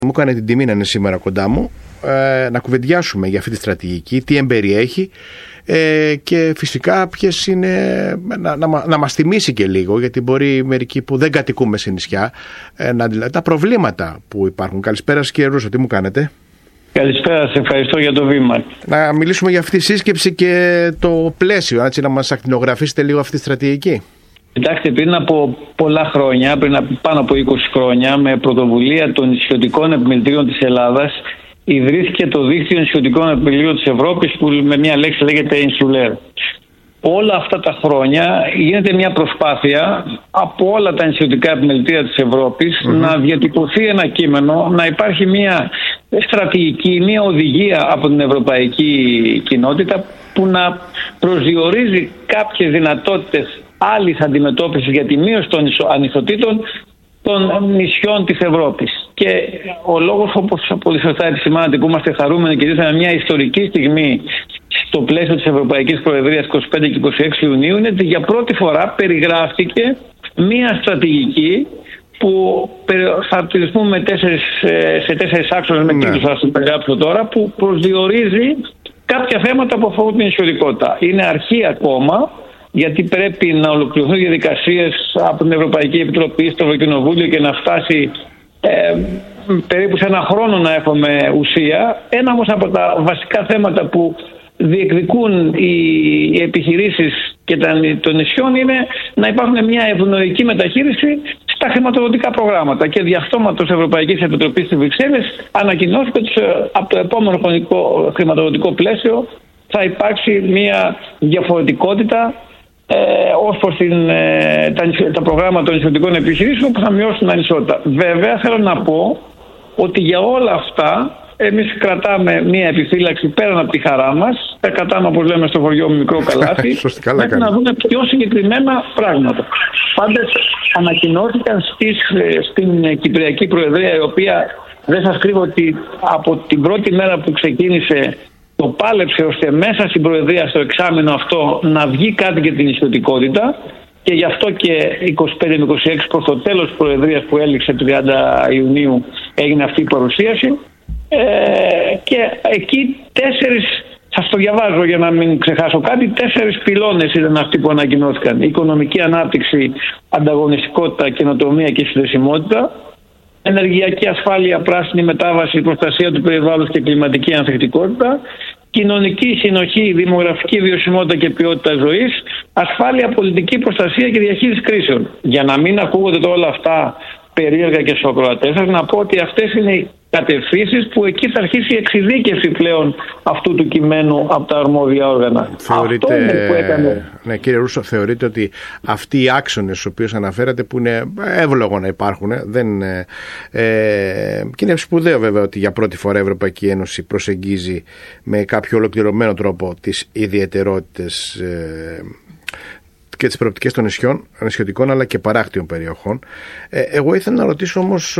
Μου έκανε την τιμή να είναι σήμερα κοντά μου, να κουβεντιάσουμε για αυτή τη στρατηγική, τι εμπεριέχει και φυσικά ποιες είναι, να μας θυμίσει και λίγο, γιατί μπορεί μερικοί που δεν κατοικούμε σε νησιά τα προβλήματα που υπάρχουν. Καλησπέρα σας, κύριε Ρούσο, τι μου κάνετε? Καλησπέρα, σε ευχαριστώ για το βήμα. Να μιλήσουμε για αυτή τη σύσκεψη και το πλαίσιο, έτσι, να μας ακτινογραφήσετε λίγο αυτή τη στρατηγική. Κοιτάξτε, πριν από πολλά χρόνια, πριν από πάνω από 20 χρόνια, με πρωτοβουλία των νησιωτικών επιμελητήριων της Ελλάδας, ιδρύθηκε το Δίκτυο Νησιωτικών Επιμελητήριων της Ευρώπης, που με μια λέξη λέγεται Insular. Όλα αυτά τα χρόνια γίνεται μια προσπάθεια από όλα τα νησιωτικά επιμελητήρια της Ευρώπης να διατυπωθεί ένα κείμενο, να υπάρχει μια στρατηγική, μια οδηγία από την ευρωπαϊκή κοινότητα που να προσδιορίζει κάποιες δυνατότητες άλλης αντιμετώπισης για τη μείωση των ανισοτήτων των νησιών της Ευρώπης. Και ο λόγος, όπως πολύ σωστά επισημάνατε, που είμαστε χαρούμενοι και ζήσαμε μια ιστορική στιγμή στο πλαίσιο της Ευρωπαϊκής Προεδρίας 25 και 26 Ιουνίου, είναι ότι για πρώτη φορά περιγράφτηκε μια στρατηγική που θα τη πούμε σε 4 άξονες, με τίτλους θα σας περιγράψω τώρα, που προσδιορίζει κάποια θέματα που αφορούν την νησιωτικότητα. Είναι αρχή ακόμα, γιατί πρέπει να ολοκληρωθούν διαδικασίες από την Ευρωπαϊκή Επιτροπή στο Ευρωκοινοβούλιο και να φτάσει περίπου σε ένα χρόνο να έχουμε ουσία. Ένα όμως από τα βασικά θέματα που διεκδικούν οι επιχειρήσεις και των νησιών είναι να υπάρχουν μια ευνοϊκή μεταχείριση στα χρηματοδοτικά προγράμματα. Και δι' αυτόματος Ευρωπαϊκής Επιτροπής της Βρυξέλλες ανακοινώθηκε ότι από το επόμενο χρηματοδοτικό πλαίσιο θα υπάρξει μια διαφορετικότητα ως προς τα προγράμματα των νησιωτικών επιχειρήσεων που θα μειώσουν την ανισότητα. Βέβαια, θέλω να πω ότι για όλα αυτά εμείς κρατάμε μια επιφύλαξη πέραν από τη χαρά μας. Τα κρατάμε, όπως λέμε στο χωριό μου, μικρό καλάθι, μέχρι να δούμε πιο συγκεκριμένα πράγματα. Πάντως ανακοινώθηκαν στην Κυπριακή Προεδρία, η οποία, δεν σας κρύβω ότι από την πρώτη μέρα που ξεκίνησε το πάλεψε ώστε μέσα στην Προεδρία, στο εξάμηνο αυτό, να βγει κάτι για την νησιωτικότητα, και γι' αυτό και 25-26 προς το τέλος της Προεδρίας, που έληξε 30 Ιουνίου, έγινε αυτή η παρουσίαση. Και εκεί 4, σας το διαβάζω για να μην ξεχάσω κάτι, 4 πυλώνες ήταν αυτοί που ανακοινώθηκαν. Οικονομική ανάπτυξη, ανταγωνιστικότητα, καινοτομία και συνδεσιμότητα, ενεργειακή ασφάλεια, πράσινη μετάβαση, προστασία του περιβάλλοντος και κλιματική ανθεκτικότητα, κοινωνική συνοχή, δημογραφική βιωσιμότητα και ποιότητα ζωής, ασφάλεια, πολιτική προστασία και διαχείριση κρίσεων. Για να μην ακούγονται όλα αυτά περίεργα και στους ακροατές σας, να πω ότι αυτές είναι οι κατευθύνσεις που εκεί θα αρχίσει η εξειδίκευση πλέον αυτού του κειμένου από τα αρμόδια όργανα. Θεωρείτε, αυτό είναι που έκανε. Ναι, κύριε Ρούσο, θεωρείτε ότι αυτοί οι άξονες στους οποίους αναφέρατε, που είναι εύλογο να υπάρχουν, και είναι σπουδαίο βέβαια ότι για πρώτη φορά η Ευρωπαϊκή Ένωση προσεγγίζει με κάποιο ολοκληρωμένο τρόπο τις ιδιαιτερότητες και τις προοπτικές των νησιωτικών αλλά και παράκτιων περιοχών. Εγώ ήθελα να ρωτήσω όμως,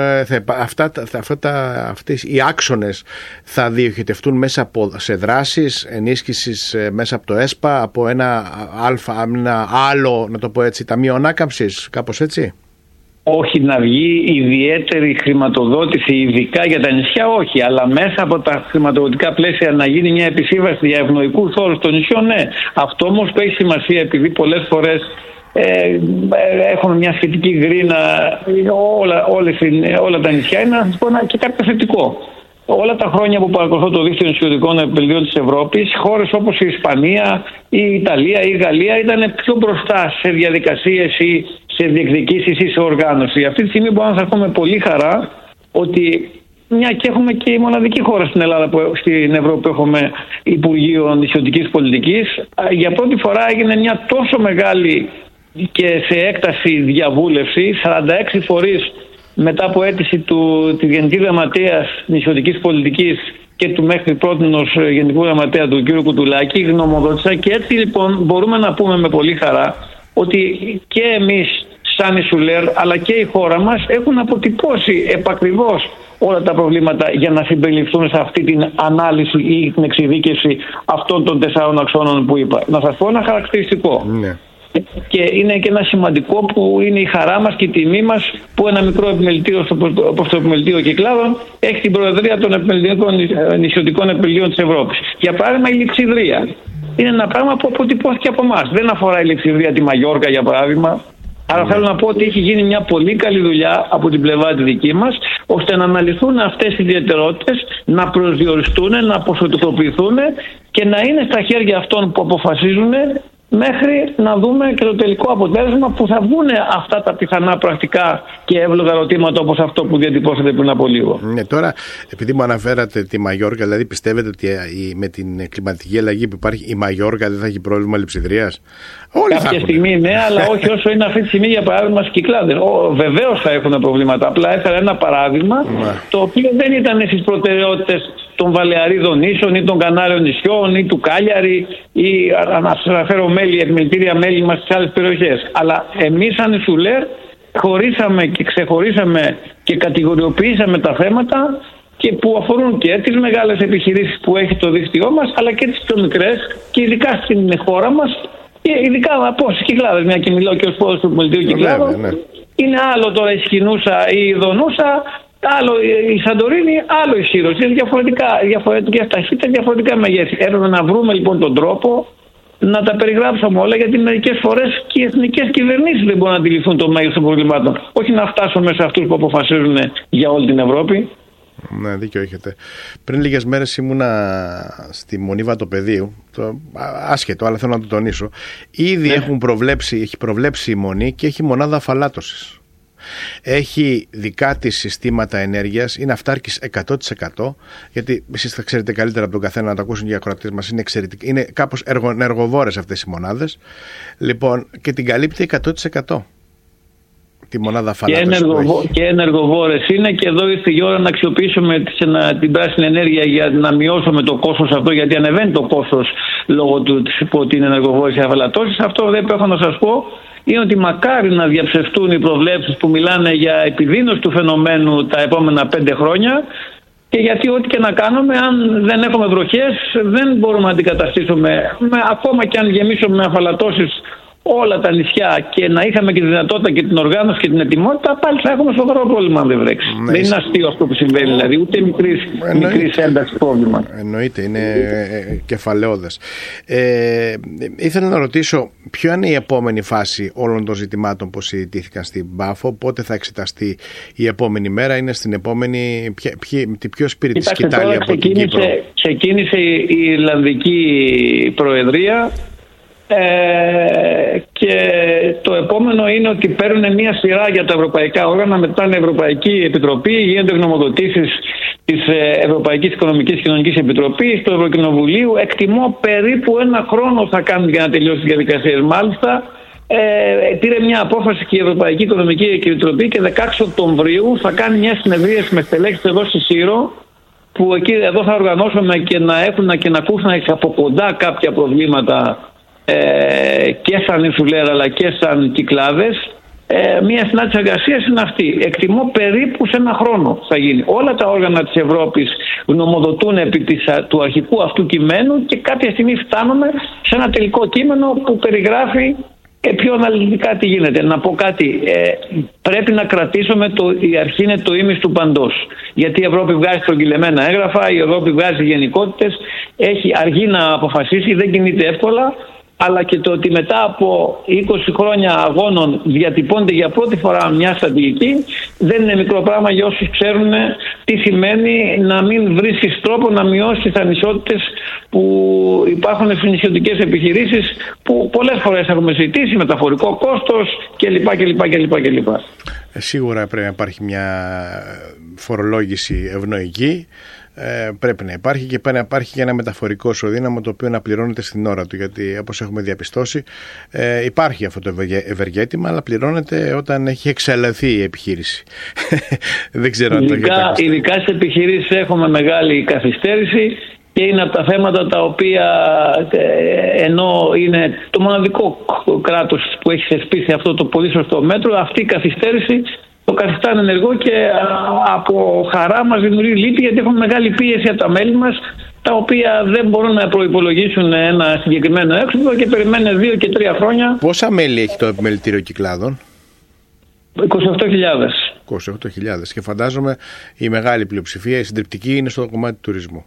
αυτές οι άξονες θα διοχετευτούν μέσα σε δράσεις ενίσχυσης μέσα από το ΕΣΠΑ, από ένα άλλο, να το πω έτσι, ταμείο ανάκαμψης, κάπως έτσι? Όχι να βγει ιδιαίτερη χρηματοδότηση ειδικά για τα νησιά, όχι, αλλά μέσα από τα χρηματοδοτικά πλαίσια να γίνει μια επισύμβαση για ευνοϊκούς όρους των νησιών, ναι. Αυτό όμως που έχει σημασία, επειδή πολλές φορές έχουν μια σχετική γκρίνα όλα τα νησιά, είναι να σας πω και κάτι θετικό. Όλα τα χρόνια που παρακολουθώ το Δίκτυο Νησιωτικών Επιμελητήριων της Ευρώπης, χώρες όπως η Ισπανία, η Ιταλία, η Γαλλία ήταν πιο μπροστά σε διαδικασίες ή σε διεκδικήσεις ή σε οργάνωση. Αυτή τη στιγμή μπορώ να σας πω με πολύ χαρά ότι μια και έχουμε και η μοναδική χώρα στην Ελλάδα, στην Ευρώπη, που έχουμε Υπουργείο Νησιωτικής Πολιτικής, για πρώτη φορά έγινε μια τόσο μεγάλη και σε έκταση διαβούλευση, 46 φορείς μετά από αίτηση της Γενικής Γραμματείας Νησιωτικής Πολιτικής και του μέχρι πρότινος Γενικού Γραμματέα του κ. Κουτουλάκη, γνωμοδότησαν, και έτσι λοιπόν μπορούμε να πούμε με πολύ χαρά ότι και εμείς σαν Ισουλέρ αλλά και η χώρα μας έχουν αποτυπώσει επακριβώς όλα τα προβλήματα για να συμπεριληφθούν σε αυτή την ανάλυση ή την εξειδίκευση αυτών των 4 αξώνων που είπα. Να σας πω ένα χαρακτηριστικό. Ναι. Και είναι και ένα σημαντικό που είναι η χαρά μας και η τιμή μας που ένα μικρό επιμελητήριο όπως το Επιμελητήριο Κυκλάδων έχει την προεδρία των νησιωτικών επιμελητήριων της Ευρώπης. Για παράδειγμα, η Λειψιδρία είναι ένα πράγμα που αποτυπώθηκε από εμάς. Δεν αφορά η Λειψιδρία τη Μαγιόρκα, για παράδειγμα. Άρα θέλω να πω ότι έχει γίνει μια πολύ καλή δουλειά από την πλευρά τη δική μας, ώστε να αναλυθούν αυτές οι ιδιαιτερότητες, να προσδιοριστούν, να ποσοτικοποιηθούν και να είναι στα χέρια αυτών που αποφασίζουν, μέχρι να δούμε και το τελικό αποτέλεσμα που θα βγουν αυτά τα πιθανά πρακτικά και εύλογα ερωτήματα όπως αυτό που διατυπώσατε πριν από λίγο. Ναι, τώρα, επειδή μου αναφέρατε τη Μαγιόρκα, δηλαδή πιστεύετε ότι με την κλιματική αλλαγή που υπάρχει η Μαγιόρκα δεν θα έχει πρόβλημα λειψιδρίας? Κάποια στιγμή ναι, αλλά όχι όσο είναι αυτή τη στιγμή, για παράδειγμα, στις Κυκλάδες. Βεβαίως θα έχουν προβλήματα. Απλά έφερα ένα παράδειγμα το οποίο δεν ήταν στις προτεραιότητες των Βαλεαρίδων νήσων ή των Κανάριων νησιών ή του Κάλιαρη ή να αναφέρω επιμελητήρια μέλη μας στις άλλες περιοχές. Αλλά εμείς σαν Ισουλέρ χωρίσαμε και ξεχωρίσαμε και κατηγοριοποιήσαμε τα θέματα και που αφορούν και τις μεγάλες επιχειρήσεις που έχει το δίκτυό μας, αλλά και τις πιο μικρές, και ειδικά στην χώρα μας, και ειδικά από στις Κυκλάδες, μια και μιλάω και ως πρόεδρος του Πολιτείου Κυκλάδων. Ναι. Είναι άλλο τώρα η Σκηνούσα ή η Δονούσα, άλλο η Σαντορίνη, άλλο η Σύros. Είναι διαφορετικές ταχύτητες, διαφορετικά μεγέθη. Έπρεπε να βρούμε λοιπόν τον τρόπο να τα περιγράψουμε όλα, γιατί μερικές φορές και οι εθνικές κυβερνήσεις δεν μπορούν να αντιληφθούν το μέγεθος των προβλημάτων. Όχι να φτάσουμε σε αυτούς που αποφασίζουν για όλη την Ευρώπη. Ναι, δίκιο έχετε. Πριν λίγες μέρες ήμουνα στη Μονή Βατοπεδίου, άσχετο, αλλά θέλω να το τονίσω. Ήδη έχει προβλέψει η Μονή και έχει μονάδα αφαλάτωσης. Έχει δικά της συστήματα ενέργειας, είναι αυτάρκης 100%, γιατί εσείς θα ξέρετε καλύτερα από τον καθένα, να το ακούσουν και οι ακροατές μας, είναι κάπως ενεργοβόρες αυτές οι μονάδες. Λοιπόν, και την καλύπτει 100%. Τη μονάδα και ενεργοβόρες είναι, και εδώ ήρθε η ώρα να αξιοποιήσουμε την πράσινη ενέργεια για να μειώσουμε το κόστος αυτό, γιατί ανεβαίνει το κόστος λόγω του ότι είναι ενεργοβόρες οι αφαλατώσεις. Αυτό δεν έχω να σας πω είναι ότι μακάρι να διαψευστούν οι προβλέψεις που μιλάνε για επιδείνωση του φαινομένου τα επόμενα 5 χρόνια, και γιατί ό,τι και να κάνουμε, αν δεν έχουμε βροχές, δεν μπορούμε να αντικαταστήσουμε, ακόμα και αν γεμίσουμε με αφαλατώσεις όλα τα νησιά και να είχαμε και τη δυνατότητα και την οργάνωση και την ετοιμότητα, πάλι θα έχουμε σοβαρό πρόβλημα αν δεν βρέξει. Ναι, δεν είναι αστείο αυτό που συμβαίνει, δηλαδή, ούτε μικρής ένταξη πρόβλημα. Εννοείται, είναι κεφαλαιώδες. Ήθελα να ρωτήσω, ποια είναι η επόμενη φάση όλων των ζητημάτων που συζητήθηκαν στην Πάφο, πότε θα εξεταστεί η επόμενη μέρα, είναι στην επόμενη, την πιο σπίρτη σκητάλη από την Κύπρο? Ξεκίνησε η Ιρλανδική Προεδρία. Και το επόμενο είναι ότι παίρνουν μια σειρά για τα ευρωπαϊκά όργανα, μετά την Ευρωπαϊκή Επιτροπή, γίνονται γνωμοδοτήσεις της Ευρωπαϊκής Οικονομικής και Κοινωνικής Επιτροπής, του Ευρωκοινοβουλίου. Εκτιμώ περίπου 1 χρόνο θα κάνουν για να τελειώσει τις διαδικασίες. Μάλιστα πήρε μια απόφαση και η Ευρωπαϊκή Οικονομική Επιτροπή και 16 Οκτωβρίου θα κάνει μια συνεδρίαση με στελέχους εδώ στη Σύρο, που εδώ θα οργανώσουμε και να έχουν και να ακούσουν από κοντά κάποια προβλήματα και σαν Ινσουλέρα αλλά και σαν Κυκλάδες. Μία συνάντηση εργασίας είναι αυτή. Εκτιμώ περίπου σε 1 χρόνο θα γίνει. Όλα τα όργανα της Ευρώπης γνωμοδοτούν επί του αρχικού αυτού κειμένου και κάποια στιγμή φτάνουμε σε ένα τελικό κείμενο που περιγράφει πιο αναλυτικά τι γίνεται. Να πω κάτι, πρέπει να κρατήσουμε η αρχή είναι το ίμις του παντός. Γιατί η Ευρώπη βγάζει στρογγυλεμένα έγγραφα, η Ευρώπη βγάζει γενικότητες, αργεί να αποφασίσει, δεν κινείται εύκολα. Αλλά και το ότι μετά από 20 χρόνια αγώνων διατυπώνεται για πρώτη φορά μια στρατηγική, δεν είναι μικρό πράγμα για όσους ξέρουν τι σημαίνει να μην βρίσκεις τρόπο να μειώσεις τις ανισότητες που υπάρχουν στις νησιωτικές επιχειρήσεις, που πολλές φορές έχουμε συζητήσει, μεταφορικό κόστος κλπ. Σίγουρα πρέπει να υπάρχει μια φορολόγηση ευνοϊκή. Πρέπει να υπάρχει, και πρέπει να υπάρχει και ένα μεταφορικό ισοδύναμο το οποίο να πληρώνεται στην ώρα του, γιατί όπως έχουμε διαπιστώσει υπάρχει αυτό το ευεργέτημα, αλλά πληρώνεται όταν έχει εξαλειφθεί η επιχείρηση. Δεν ξέρω αν το έχετε ακούσει. Ειδικά στις επιχειρήσεις έχουμε μεγάλη καθυστέρηση και είναι από τα θέματα τα οποία, ενώ είναι το μοναδικό κράτος που έχει θεσπίσει αυτό το πολύ σωστό μέτρο, αυτή η καθυστέρηση το καθιστά ενεργό και από χαρά μας δημιουργεί λύπη, γιατί έχουμε μεγάλη πίεση από τα μέλη μας τα οποία δεν μπορούν να προϋπολογίσουν ένα συγκεκριμένο έξοδο και περιμένουν 2 και 3 χρόνια. Πόσα μέλη έχει το Επιμελητήριο Κυκλάδων? 28.000. 28.000. Και φαντάζομαι η μεγάλη πλειοψηφία, η συντριπτική, είναι στο κομμάτι του τουρισμού.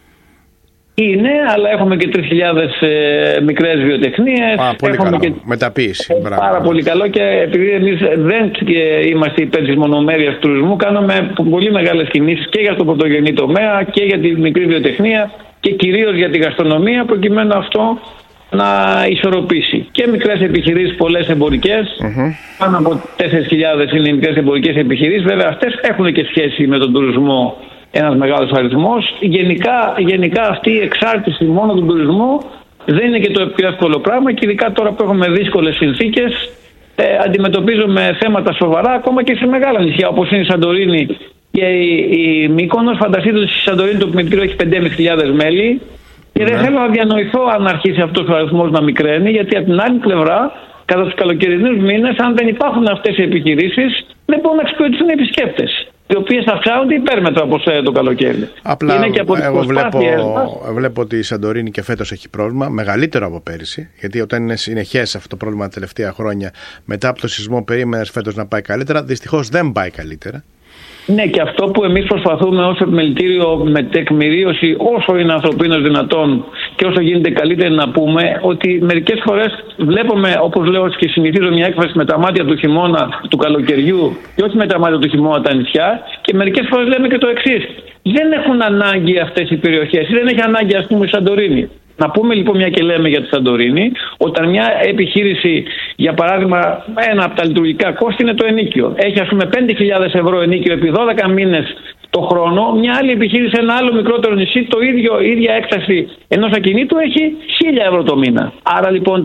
Είναι, αλλά έχουμε και 3.000 μικρές βιοτεχνίες. Πολύ καλό. Μεταποίηση. Πάρα πολύ καλό, και επειδή εμείς δεν είμαστε υπέρ της μονομέρειας του τουρισμού, κάνουμε πολύ μεγάλες κινήσεις και για το πρωτογενή τομέα και για τη μικρή βιοτεχνία και κυρίως για τη γαστρονομία, προκειμένου αυτό να ισορροπήσει. Και μικρές επιχειρήσεις, πολλές εμπορικές. Πάνω από 4.000 είναι οι μικρές εμπορικές επιχειρήσεις. Βέβαια, αυτές έχουν και σχέση με τον τουρισμό. Ένας μεγάλος αριθμός. Γενικά αυτή η εξάρτηση μόνο του τουρισμού δεν είναι και το πιο εύκολο πράγμα, και ειδικά τώρα που έχουμε δύσκολες συνθήκες, αντιμετωπίζουμε θέματα σοβαρά ακόμα και σε μεγάλα νησιά όπως είναι η Σαντορίνη και η Μύκονος. Φανταστείτε ότι στη Σαντορίνη το Επιμελητήριο έχει 5.500 μέλη και δεν θέλω να διανοηθώ αν αρχίσει αυτός ο αριθμός να μικραίνει, γιατί από την άλλη πλευρά, κατά τους καλοκαιρινούς μήνες, αν δεν υπάρχουν αυτές οι επιχειρήσεις, δεν μπορούν να εξυπηρετηθούν οι επισκέπτες, οι οποίες αυξάνονται υπέρμετρα από το καλοκαίρι. Απλά εγώ βλέπω ότι η Σαντορίνη και φέτος έχει πρόβλημα μεγαλύτερο από πέρυσι, γιατί όταν είναι συνεχές αυτό το πρόβλημα τα τελευταία χρόνια, μετά από το σεισμό περίμενες φέτος να πάει καλύτερα, δυστυχώς δεν πάει καλύτερα. Ναι, και αυτό που εμείς προσπαθούμε ως Επιμελητήριο με τεκμηρίωση όσο είναι ανθρωπίνως δυνατόν και όσο γίνεται καλύτερα, να πούμε ότι μερικές φορές βλέπουμε, όπως λέω και συνηθίζω, μια έκφραση με τα μάτια του χειμώνα του καλοκαιριού και όχι με τα μάτια του χειμώνα τα νησιά, και μερικές φορές λέμε και το εξής: δεν έχουν ανάγκη αυτές οι περιοχές, δεν έχει ανάγκη, ας πούμε, η Σαντορίνη. Να πούμε λοιπόν, μια και λέμε για τη Σαντορίνη, όταν μια επιχείρηση, για παράδειγμα, ένα από τα λειτουργικά κόστη είναι το ενοίκιο. Έχει, ας πούμε, 5.000 ευρώ ενοίκιο επί 12 μήνες το χρόνο. Μια άλλη επιχείρηση σε ένα άλλο μικρότερο νησί, η ίδια έκταση ενός ακινήτου, έχει 1.000 ευρώ το μήνα. Άρα λοιπόν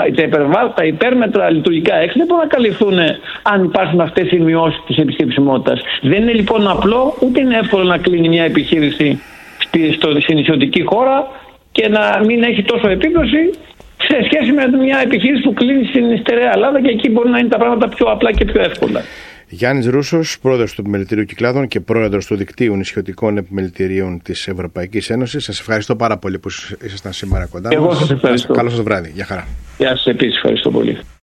τα υπέρμετρα λειτουργικά έξοδα δεν μπορούν να καλυφθούν αν υπάρχουν αυτές οι μειώσεις της επισκεψιμότητας. Δεν είναι λοιπόν απλό, ούτε είναι εύκολο να κλείνει μια επιχείρηση στη νησιωτική χώρα και να μην έχει τόσο επίπτωση σε σχέση με μια επιχείρηση που κλείνει στην στερεά Ελλάδα, και εκεί μπορεί να είναι τα πράγματα πιο απλά και πιο εύκολα. Γιάννης Ρούσος, πρόεδρος του Επιμελητηρίου Κυκλάδων και πρόεδρος του Δικτύου Νησιωτικών Επιμελητηρίων της Ευρωπαϊκής Ένωσης. Σας ευχαριστώ πάρα πολύ που ήσασταν σήμερα κοντά μας. Εγώ σας ευχαριστώ. Καλό σας βράδυ. Γεια χαρά. Γεια σας, επίσης. Ευχαριστώ πολύ.